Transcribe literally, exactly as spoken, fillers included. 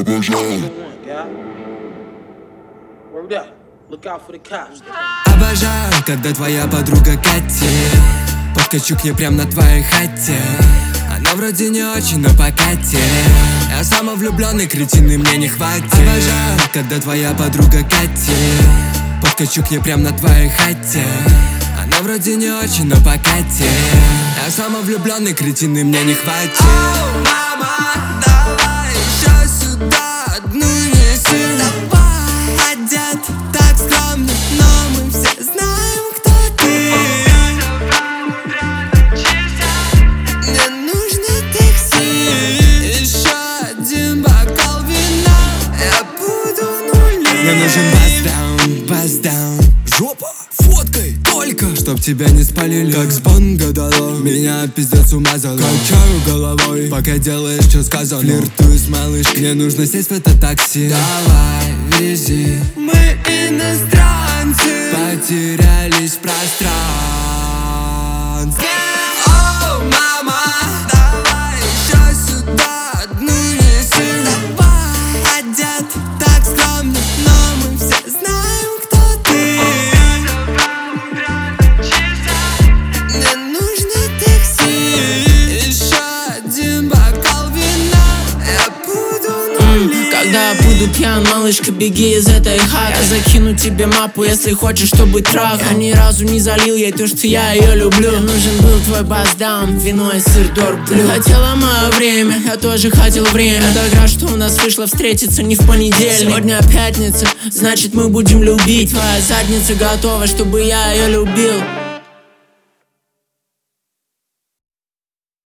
Обожаю. Обожаю, когда твоя подруга Катя подкачу к ней прям на твоей хате. Она вроде не очень, но покатит. Я самовлюбленный кретин, и мне не хватит. Обожаю, когда твоя подруга Катя подкачу к ней прям на твоей хате. Она вроде не очень, но покатит. Я самовлюбленный кретин, и мне не хватит. Оу, мама, давай еще сюда одну неси. Давай, одет так скромно, но мы все знаем, кто ты. Мне нужно такси, еще один бокал вина, я буду в нуле. Мне нужен бас-даун, бас-даун. Жопа, фоткай, только чтоб тебя не спалили. Как с банга дало, меня пиздец умазало. Качаю головой, пока делаешь, что сказано. Флиртую с малышкой, мне нужно сесть в это такси. Давай, вези, мы иностранцы, потерялись в пространстве. Оу, мама, давай еще сюда одну неси. Давай, одет так скромно, но мы все знаем, кто ты. Мне нужно такси, еще один бокал вина, я буду в нуле. Когда я буду пьян, малышка, беги из этой хаты. Я закину тебе мапу, если хочешь, чтобы трах. Я ни разу не залил ей то, что я ее люблю. Мне нужен был твой бас-даун, вино и сыр дорблю. Хотела мое время, я тоже хотел время. Я так рад, что у нас вышло встретиться не в понедельник. Сегодня пятница, значит мы будем любить. Твоя задница готова, чтобы я ее любил.